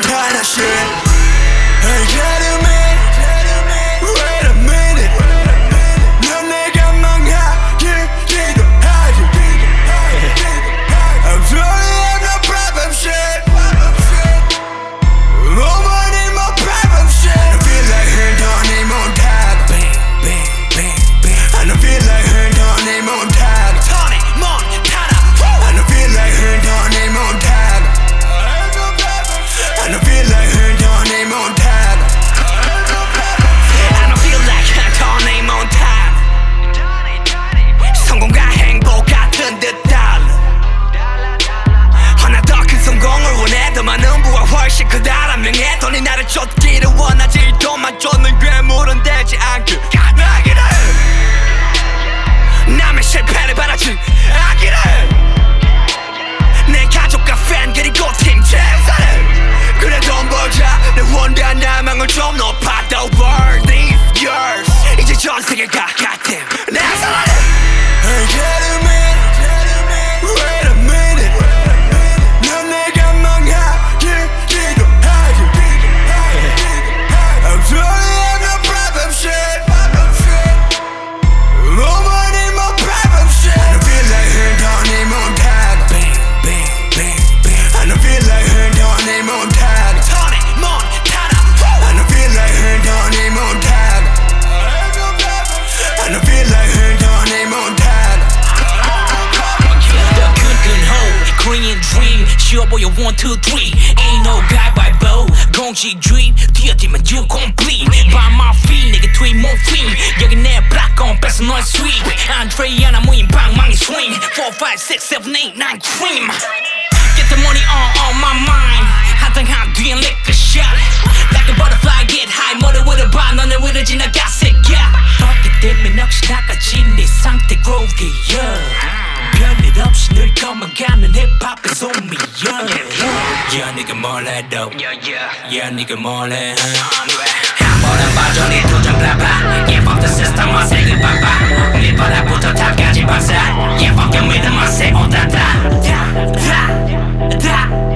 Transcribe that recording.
kind of shit. Hey, get a minute, wait a minute. 넌 내가 망하기도 하지. I'm sorry, I'm no problem shit. Nobody more problem shit. I feel like her Tony Montana. Bang, bang, bang, bang. I don't feel like her Tony Montana. Tony Montana. I don't feel like her Tony Montana. I don't feel like her Tony Montana. I don't feel like her Tony Montana. 성공과 행복 같은 듯 달라. 하나 더 큰 성공을 원해. 더 많은 부와 훨씬 크다란 명예. 돈이 나를 쫓기를 원하지. 돈만 쫓는 괴물은 되지 않길 나기를. 남의 실패를 바라지 않기를. 내 가족과 팬 그리고 팀 최선을. 그래 돈 벌자. 내 원대한 야망을 좀 높아. The world is yours. 이제 전 세계가 같은 내 사랑을. Hey, get a minute, wait a minute. 넌 내가 망하기도 하지. I'm sorry, I'm no problem shit. Nobody more problem shit. I don't feel like her Tony Montana. Bang, bang, bang, bang. I don't feel like her Tony Montana. Tony Montana. I don't feel like her Tony Montana. I don't feel like her Tony Montana. The good hoe, Korean dream. 쉬워 보여 1, 2, 3. Ain't no guy by bow. 공식주의 뛰어들면 you complete. By my feet, 내게 tweet morphine. 여기 내 black on 뺏어 너의 sweet. Andre 하나 모임 방망이 swing. 4, 5, 6, 7, 8, 9 cream. Get the money on my mind. 한탕한 뒤엔 lick a shot. Like a butterfly get high. 뭐를 위로봐 너는 위로 지나가 새끼야. 그렇게 되면 역시 나까지 네 상태 groovy. 별일 없이 늘 검어가는 힙합의 소미야. Yeah, 네가 뭘 해도 Yeah, 네가 뭘 해. 한 번은 봐줘 네 도전 봐봐. Yeah, fuck the system 어색을 봐봐. 밑바닥부터 탑까지 박사. Yeah, fuck your 믿음 어색 오다다. 다